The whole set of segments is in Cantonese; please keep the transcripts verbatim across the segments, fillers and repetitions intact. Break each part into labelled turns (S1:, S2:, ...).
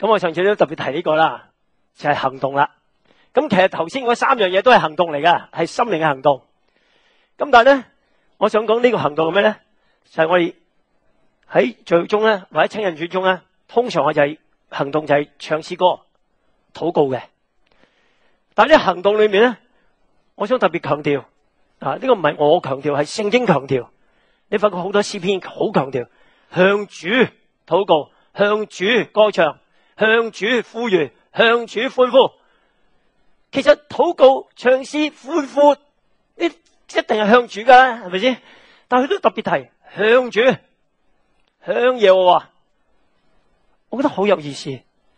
S1: 咁我上次都特別提呢個啦，就係行動啦。咁其實頭先嗰三樣嘢都係行動嚟噶，係心靈嘅行動。咁但係咧，我想講呢個行動係咩咧？就係我哋喺聚會中咧，或者親人主中咧，通常我就係行動就係唱詩歌、禱告嘅。但係呢行動裏面咧，我想特別強調啊，呢個唔係我強調，係聖經強調。你發覺好多詩篇好強調向主禱告、向主歌唱、向主呼籲、向主歡呼。其實禱告、唱詩、歡呼，呢一定係向主噶，係咪先？但係佢都特別提向主、向耶和華，我覺得好有意思。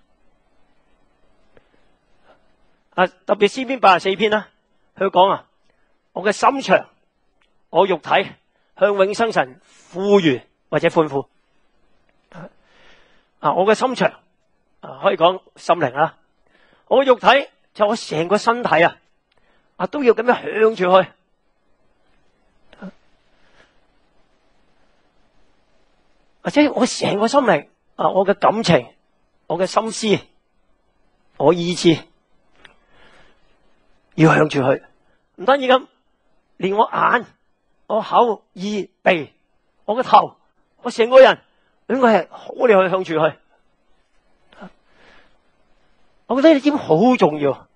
S1: 啊，特別詩篇八十四篇啦，佢講啊，我嘅心腸、我肉體向永生神呼籲或者歡呼。啊，我嘅心腸啊，可以講心靈啦，我嘅肉體就我成個身體啊，啊都要咁樣向住去。或者我成個心靈啊，我嘅感情、我嘅心思、我意志要向住去。唔單止咁，連我眼、我口、耳、鼻、我嘅頭、我成個人應該係好你去向住去。我覺得呢點好重要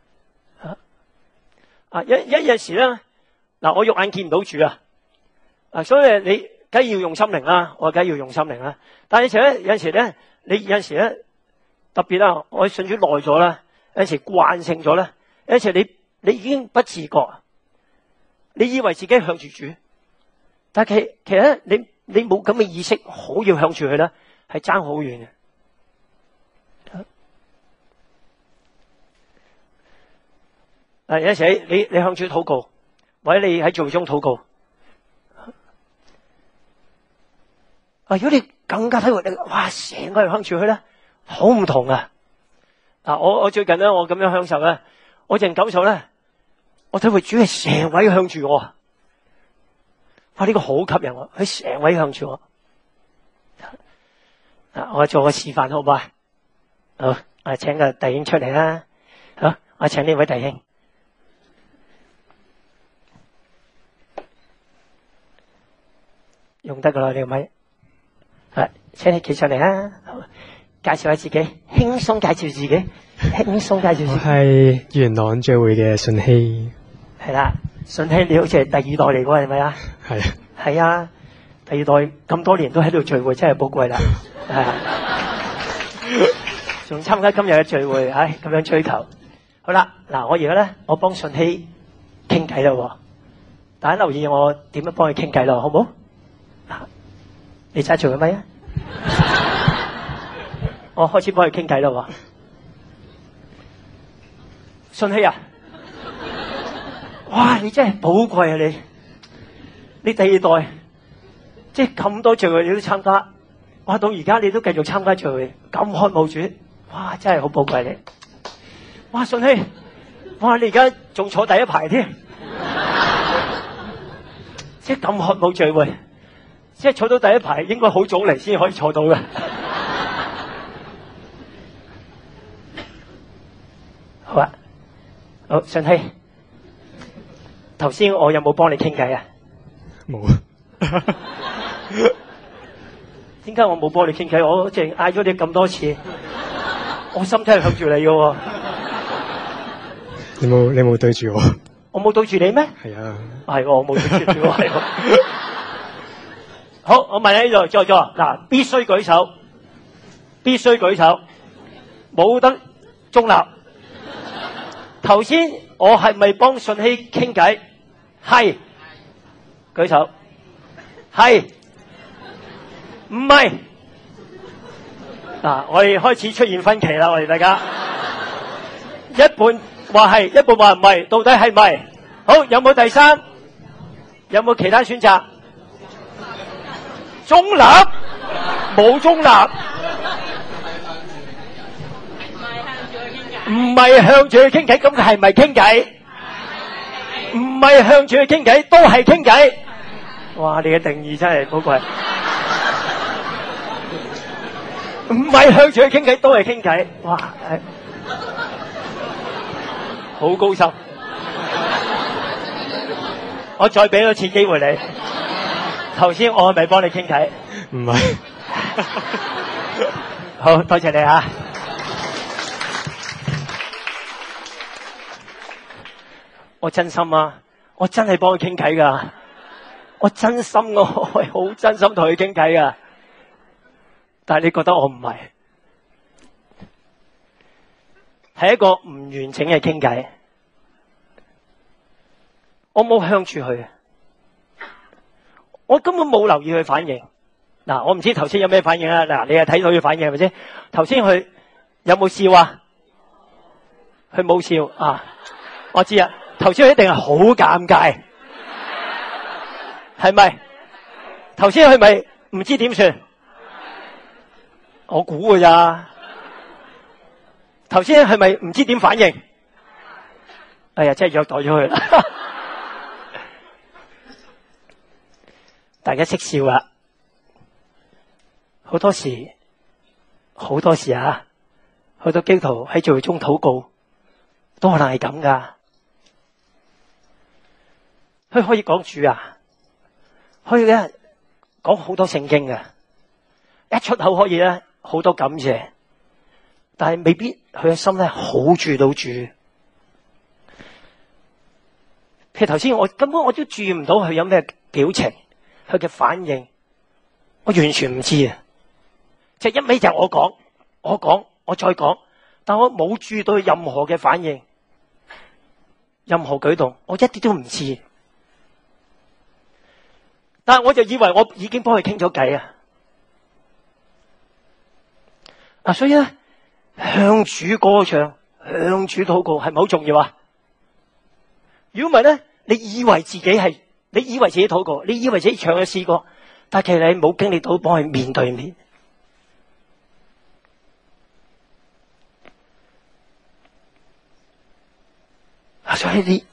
S1: 啊！一一有時咧，嗱，我肉眼見唔到主啊，啊，所以你梗係要用心靈啦，我梗係要用心靈啦。但係有時咧，有陣時咧，你有陣時咧，特別啦，我信主耐咗啦，有陣時慣性咗啦，有陣時你你已經不自覺，你以為自己向住主，但係其其實咧，你你冇咁嘅意識，好要向住佢咧，係爭好遠嘅。誒，有陣時你你向主禱告，或者你喺聚會中禱告。啊，如果你更加體會，你哇，成個人向住佢咧，好唔同啊！啊，我我最近咧，我咁樣享受咧，我淨感受咧，我體會主係成位向住我。哇，呢個好吸引我，佢成位向住我。啊，我做個示範好唔好啊？好，我請個弟兄出嚟啦。好，我請呢位弟兄。用得噶啦，你個咪，係，請你企上嚟啦，介紹下自己，輕鬆介紹自己，輕鬆介紹自己。
S2: 我係元朗聚會嘅信希。
S1: 係啦，信希你好似係第二代嚟嘅係咪啊？
S2: 係啊。
S1: 係啊，第二代咁多年都喺度聚會，真係寶貴啦。係啊，仲參加今日嘅聚會，唉，咁樣追求。好啦，嗱，我而家咧，我幫信希傾偈啦，大家留意我點樣幫佢傾偈咯，好唔好？你揸住個咪啊！我開始幫佢傾偈啦，信希啊！哇，你真係寶貴啊！你你第二代，即係咁多聚會你都參加，哇！到而家你都繼續參加聚會，咁渴慕主，哇！真係好寶貴你。哇，信希，哇！你而家仲坐第一排添，即係咁渴慕聚會。即係坐到第一排，應該好早嚟先可以坐到嘅。好啊，好，信希，頭先我有冇幫你傾偈啊？
S2: 冇。
S1: 點解我冇幫你傾偈？我淨係嗌咗你咁多次，我心真係向住你嘅。
S2: 你冇你冇對住我？
S1: 我冇對住你咩？
S2: 係啊。
S1: 係我冇對住你，係我。好，我問你呢度在座嗱，必須舉手，必須舉手，冇得中立。頭先我係咪幫信希傾偈？係，舉手。係，唔係。嗱，我哋開始出現分歧啦，我哋大家一半話係，一半話唔係，到底係唔係？好，有冇第三？有冇其他選擇？中立，冇中立，唔係向住佢傾偈，咁佢係咪傾偈？唔係向住佢傾偈，都係傾偈。哇！你嘅定義真係寶貴。 唔係向住佢傾偈，都係傾偈。哇，係好高深。我再俾多次機會你。頭先我係咪幫你傾偈？
S2: 唔係，
S1: 好多謝你啊！我真心啊，我真係幫佢傾偈噶，我真心我係好真心同佢傾偈噶。但係你覺得我唔係，係一個唔完整嘅傾偈。我冇向住佢，我根本冇留意佢反應。嗱，我唔知頭先有咩反應啊？嗱，你係睇到佢反應係咪先？頭先佢有冇笑啊？佢冇笑啊！我知啊，頭先佢一定係好尷尬，係咪？頭先佢咪唔知點算？我估㗎咋？頭先係咪唔知點反應？哎呀，真係虐待咗佢啦！大家識笑啦，好多時，好多時啊，好多基督徒喺聚會中禱告，都可能係咁噶。佢可以講主啊，可以咧講好多聖經嘅，一出口可以咧好多感謝，但係未必佢嘅心咧好住到主。譬如頭先我根本我都注意唔到佢有咩表情。佢嘅反應，我完全唔知啊！即係一味就係我講，我講，我再講，但我冇注意到佢任何嘅反應，任何舉動，我一啲都唔知。但係我就以為我已經幫佢傾咗偈啊！啊，所以咧，向主歌唱，向主禱告，係咪好重要啊？如果唔係咧，你以為自己係？你以為自己禱告，你以為自己唱咗詩歌，但其實你冇經歷到幫佢面對面。所以你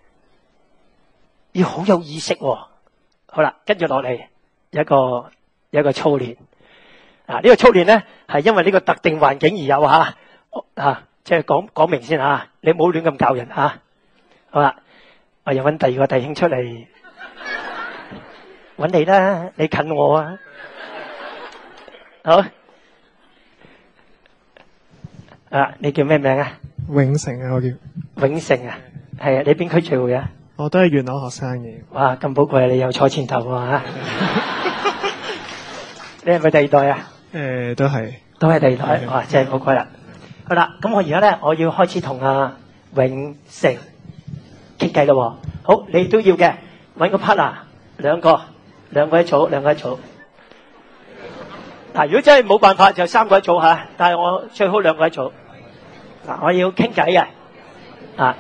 S1: 要好有意識喎。好啦，跟住落嚟有一個有一個操練。啊，呢個操練咧係因為呢個特定環境而有吓，啊，即係講講明先吓，你唔好亂咁教人吓。好啦，我又搵第二個弟兄出嚟。搵你啦，你近我啊，好啊，你叫咩名啊？
S2: 永成啊，我叫
S1: 永成啊，係啊，你邊區聚會啊？
S2: 我都係元朗學生嘅。
S1: 哇，咁寶貴，你又坐前頭啊！你係咪第二代啊？
S2: 誒、呃，都係，
S1: 都係第二代，哇，真係寶貴啦！好啦，咁我而家咧，我要開始同阿永成傾偈咯。好，你都要嘅，搵個 partner，兩個。兩個一組，兩個一組。嗱，如果真係冇辦法，就三個一組吓。但係我最好兩個一組。嗱，我要傾偈嘅，啊，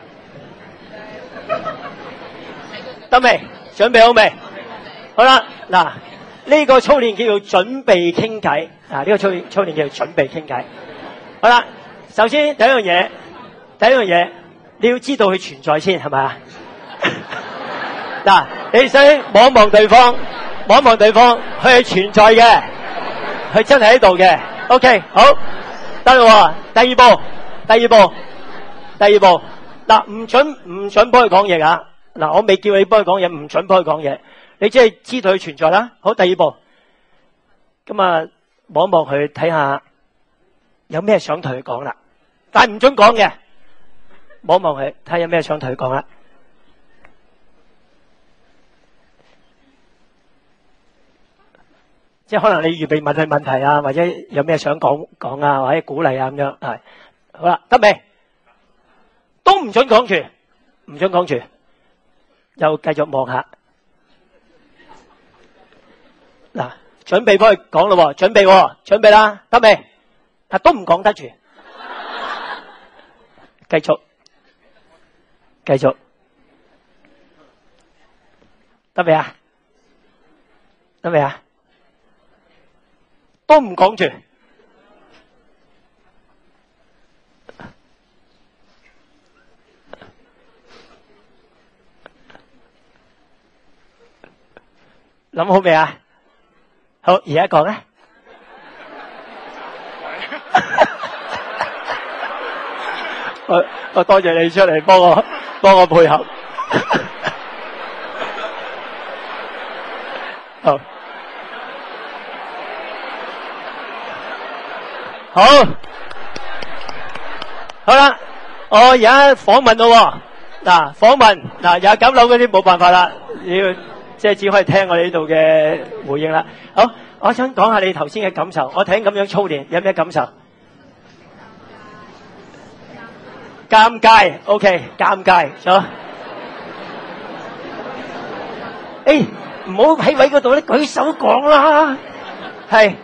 S1: 得未？準備好未？好啦，嗱，呢個操練叫做準備傾偈。啊，呢個操練操練叫做準備傾偈。好啦，首先第一樣嘢，第一樣嘢，你要知道佢存在先，係咪啊？嗱，你先望一望對方，望一望對方，佢係存在嘅，佢真係喺度嘅。OK， 好，得啦。第二步，第二步，第二步，嗱，唔准唔准幫佢講嘢啊！嗱，我未叫你幫佢講嘢，唔准幫佢講嘢，你只係知道佢存在啦。好，第二步，咁啊，望一望佢，睇下有咩想同佢講啦，但係唔准講嘅，望一望佢，睇下有咩想同佢講啦。即係可能你預備問佢問題啊，或者有咩想講講啊，或者鼓勵啊咁樣，係好啦，得未？都唔准講住，唔准講住，又繼續望下。嗱，準備幫佢講咯，準備，準備啦，得未？啊，都唔講得住，繼續，繼續，得未啊？得未啊？都唔講住，諗好未啊？好，而家講咧， 我我多謝你出嚟幫我幫我配合。好，好，好啦，我而家訪問咯喎。嗱，訪問嗱，廿九樓嗰啲冇辦法啦，要即係只可以聽我哋呢度嘅回應啦。好，我想講下你頭先嘅感受。我睇咁樣操練，有咩感受？尷尬 ，OK， 尷尬咗。誒，唔好喺位嗰度咧，舉手講啦。係，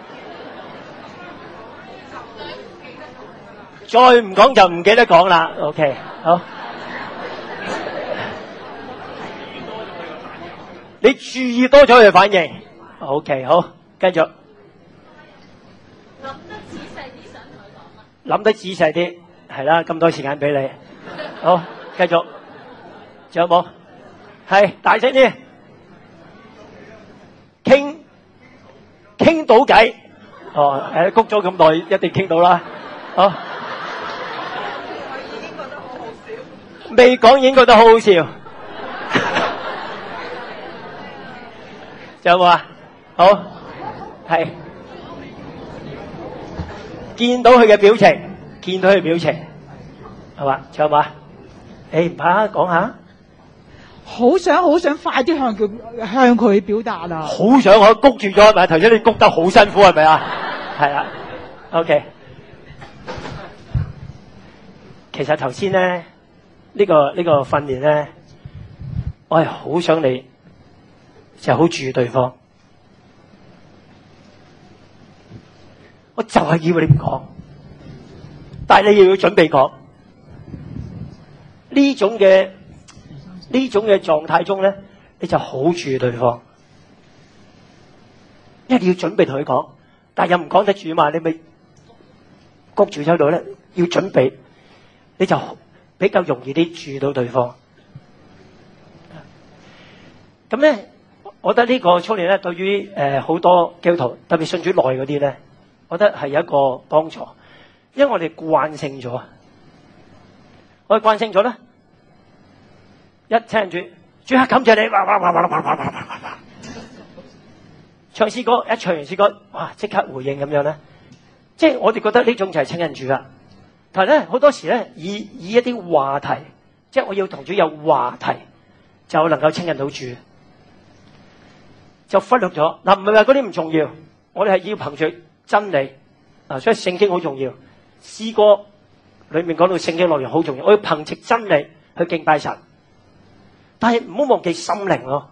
S1: 再唔講就唔記得講啦。OK， 好。你注意多咗佢嘅反應。OK， 好，繼續。諗得仔細啲，想同佢講乜？諗得仔細啲。係啦，咁多時間俾你。好，繼續。仲有冇？係，大聲啲。傾傾到偈。哦，誒，谷咗咁耐，一定傾到啦。好。未講已經覺得好好笑。仲有冇啊？好，係。見到佢嘅表情。見到佢表情，係嘛？仲有嘛？誒，唔怕講下。
S3: 好想好想快啲向佢向佢表達啊！
S1: 好想我谷住咗係咪？頭先你谷得好辛苦係咪啊？係啊。OK。其實頭先咧，呢個呢個訓練咧，我係好想你就好注意對方，我就係要你唔講。但係你又要準備講呢種嘅呢種嘅狀態中咧，你就好注意對方，因為你要準備同佢講，但係又唔講得住嘛，你咪谷住喺度咧，要準備，你就比較容易啲注意到對方。咁咧，我覺得呢個操練咧，對於誒好多基督徒，特別信主耐嗰啲咧，我覺得係有一個幫助。因為我哋慣性咗，我哋慣性咗咧，一聽住，主啊感謝你，哇哇哇哇哇哇哇哇哇，唱詩歌一唱完詩歌，哇即刻回應咁樣咧，即係我哋覺得呢種就係親近主啦。但係咧好多時咧，以以一啲話題，即係我要同主有話題，就能夠親近到主，就忽略咗嗱，唔係話嗰啲唔重要，我哋係要憑住真理啊，所以聖經好重要。詩歌裏面講到聖經內容好重要，我要憑藉真理去敬拜神，但係唔好忘記心靈咯。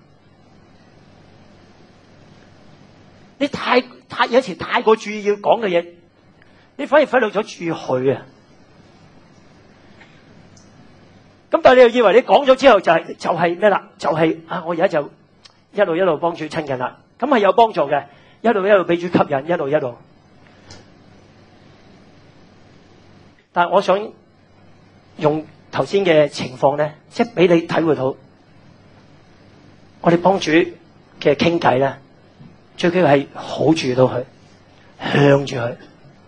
S1: 你太太有時太過注意要講嘅嘢，你反而忽略咗注意佢啊。咁但係你又以為你講咗之後就係、是、就係咩啦？就係、是、啊，我而家就一路一路幫主親近啦，咁係有幫助嘅，一路一路俾主吸引，一路一路。但係我想用頭先嘅情況咧，即係俾你體會到，我哋幫主嘅傾偈咧，最緊要係好注意到佢，向住佢。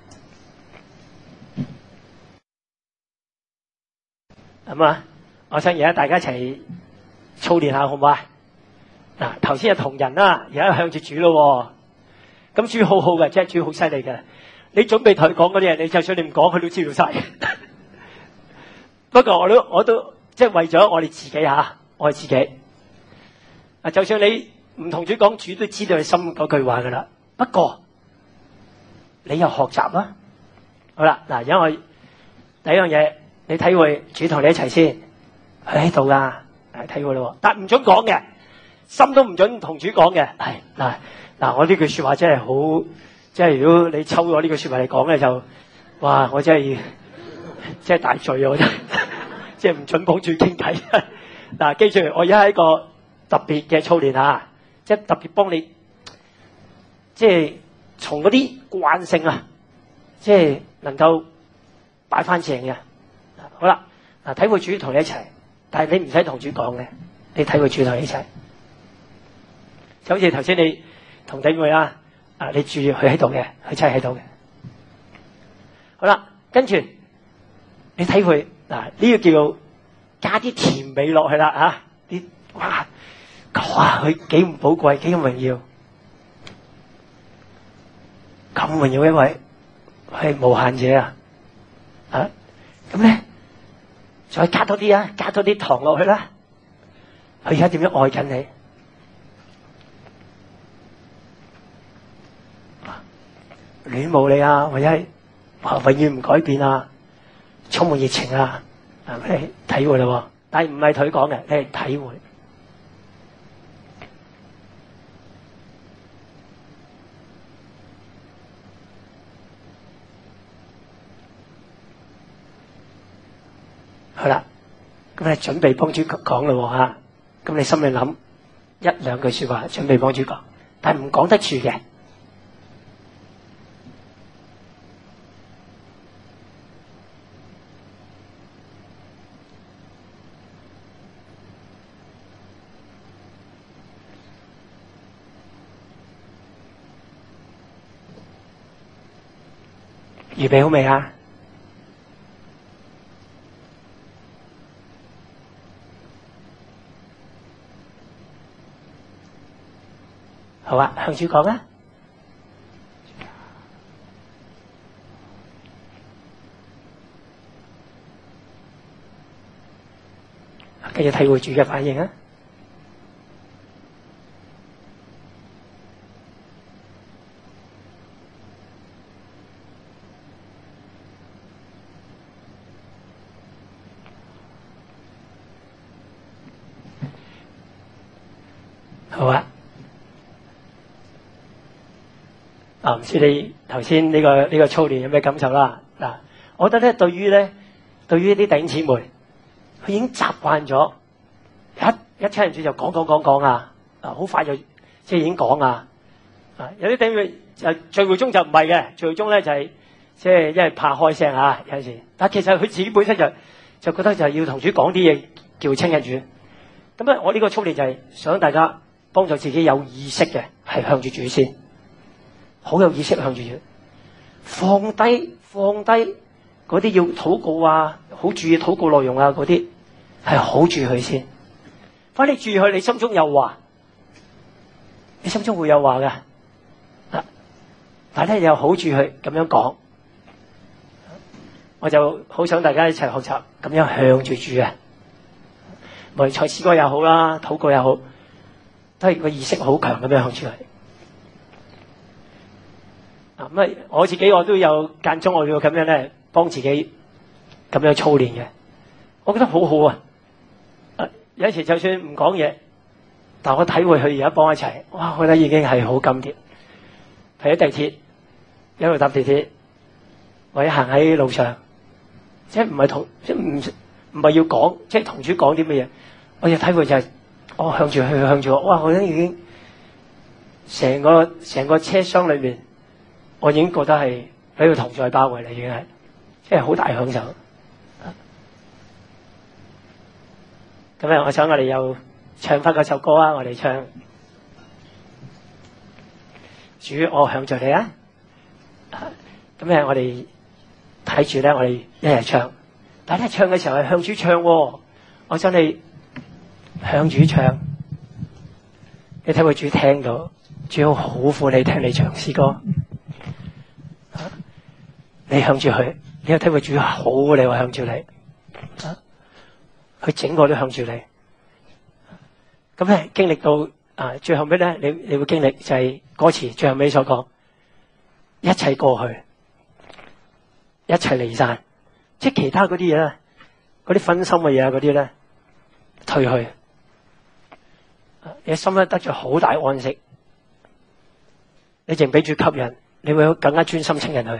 S1: 咁啊，我想而家大家一齊操練下好唔好啊？嗱，頭先係同人啦，而家向住主咯。咁主好好嘅，即係主好犀利嘅。你準備同佢講嗰啲嘢，你就算你唔講，佢都知道晒。不過我都我都即係為咗我哋自己吓，我哋自己。啊，就算你唔同主講，主都知道你心嗰句話噶啦。不過你又學習啦。好啦，嗱，而家我第一樣嘢，你體會主同你一齊先，佢喺度噶，係體會咯。但唔准講嘅，心都唔准同主講嘅。係嗱嗱，我呢句說話真係好。即係如果你抽咗呢句說話嚟講咧，就哇！我真係即係大罪啊！我真係即係唔准幫住傾偈。嗱，記住，我而家係一個特別嘅操練啊，即係特別幫你，即係從嗰啲慣性啊，即係能夠擺翻正嘅。好啦，嗱，體會主同你一齊，但係你唔使同主講嘅，你體會主同你一齊，就好似頭先你同弟妹啊。啊！你注意佢喺度嘅，佢真係喺度嘅。好啦，跟住你睇佢嗱，呢個叫做加啲甜味落去啦嚇，啲哇哇佢幾唔寶貴，幾咁榮耀，咁榮耀一位係無限者啊！啊，咁咧再加多啲啊，加多啲糖落去啦。佢而家點樣愛緊你？戀慕你啊，或者係哇永遠唔改變啊，充滿熱情啊，係咪體會咯？但係唔係佢講嘅，你係體會。好啦，咁你準備幫主講咯吓，咁你心裏諗一兩句說話，準備幫主講，但係唔講得住嘅。預備好未啊？好啊，向主講啊！跟住體會主嘅反應啊！好啊！啊，唔知你頭先呢個呢個操練有咩感受啦？嗱，我覺得咧，對於咧，對於啲弟兄姊妹，佢已經習慣咗一一聽完主就講講講講啊，啊，好快就即係已經講啊，啊，有啲弟兄妹就聚會中就唔係嘅，聚會中咧就係即係因為怕開聲啊，有陣時，但係其實佢自己本身就就覺得就係要同主講啲嘢叫親近主。咁咧，我呢個操練就係想大家幫助自己有意識嘅係向住主先。好有意識向住佢，放低放低嗰啲要禱告啊，好注意禱告內容啊，嗰啲係好注意佢先。反正你注意佢，你心中有話，你心中會有話嘅。但係咧又好注意佢咁樣講，我就好想大家一齊學習咁樣向住主啊。無論唱詩歌又好啦，禱告又好，都係個意識好強咁樣向住佢。咁啊，我自己我都有間中我要咁樣咧，幫自己咁樣操練嘅，我覺得好好啊！啊有時就算唔講嘢，但我體會佢而家幫一齊，哇！我覺得已經係好甘甜。譬如地鐵一路搭地鐵，或者行喺路上，即係唔係同即係唔唔係要講，即係同主講啲乜嘢，我嘅體會就係、是、我向住佢向住我，哇！我覺得已經成個成個車廂裏面。我已經覺得係俾佢同在包圍啦，已經係，即係好大享受。咁咧，我想我哋又唱翻嗰首歌啊！我哋唱主，我向着你啊！咁咧，我哋睇住咧，我哋一齊唱。但係咧，唱嘅時候係向主唱喎，我想你向主唱，你睇會主聽到，主好苦你聽你唱詩歌。你向住佢，你有睇佢主好，你話向住你，啊，佢整個都向住你。咁咧經歷到啊，最後尾咧，你你會經歷就係歌詞最後尾所講，一切過去，一切離散，即係其他嗰啲嘢咧，嗰啲分心嘅嘢啊，嗰啲咧退去，你心咧得咗好大安息，你淨俾主吸引，你會更加專心親近佢。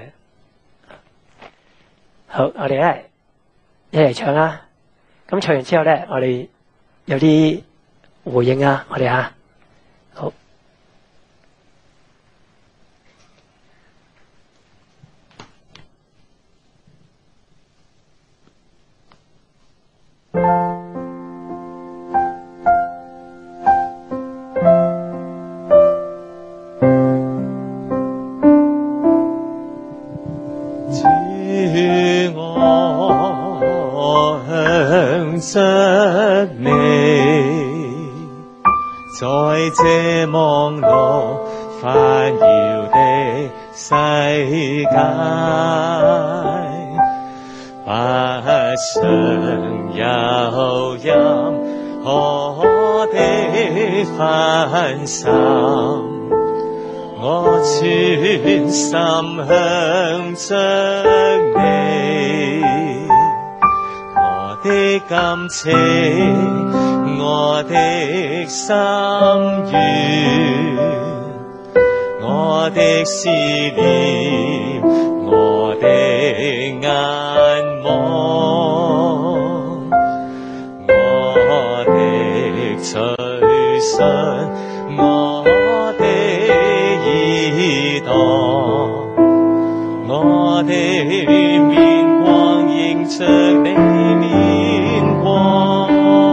S1: 好，我哋咧一齊唱啦。咁唱完之後咧，我哋有啲回應啊，我哋啊，好。
S4: 在這忙碌煩擾的世界，不想有任何的分心，我全心向着你，我的感情，我的心願，我的思念，我的眼望，我的隨信，我的耳朵，我的面光映着你面光。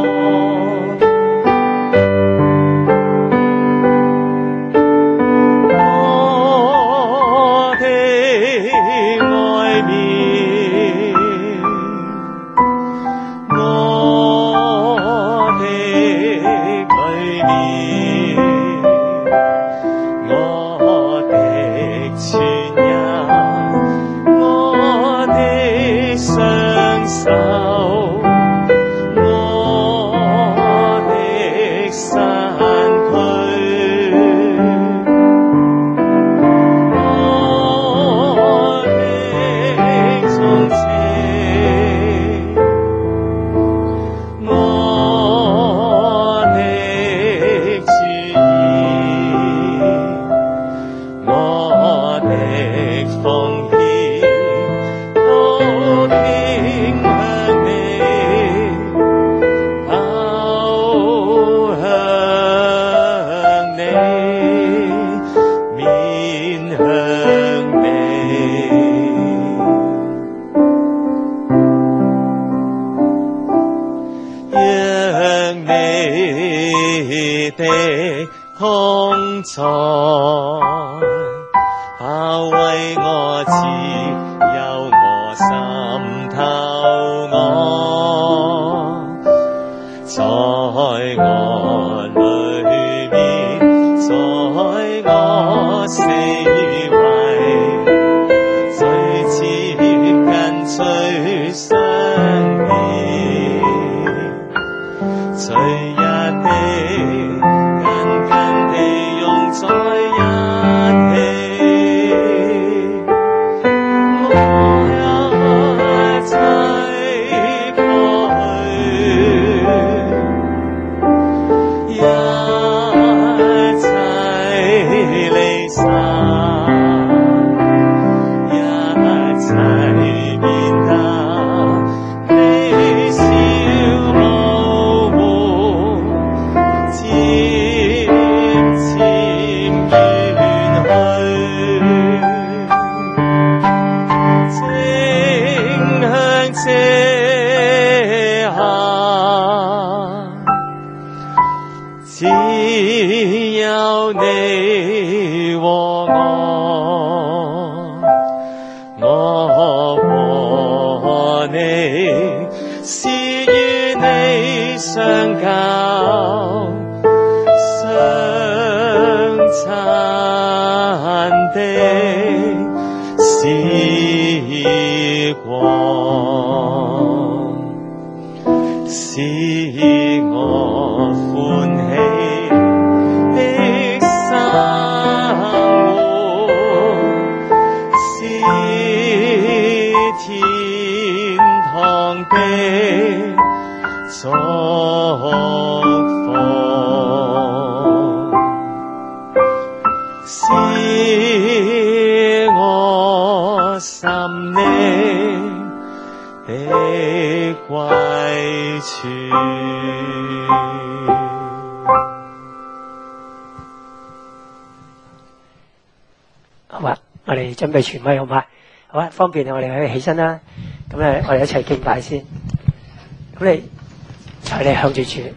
S1: 準備傳威好嗎？好啊，方便我哋可以起身啦。咁咧，我哋一齊敬拜先。咁你就係你向住主，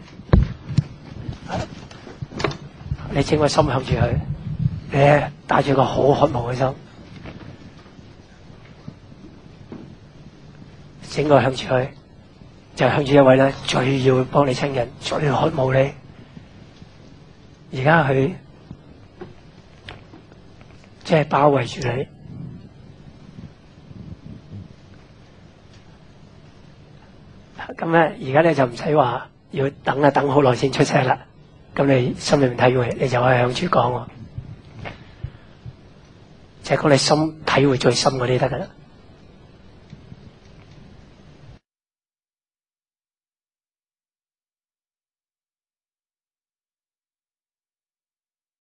S1: 你整個心向住佢，你帶住個好渴望嘅心，整個向住佢，就係向住一位咧最要幫你親人、最渴望你、 而家佢即係包圍住你。咁咧，而家咧就唔使話要等啊，等好耐先出聲啦。咁你心裏面體會，你就可以向主講喎，就係講你心體會最深嗰啲得噶啦。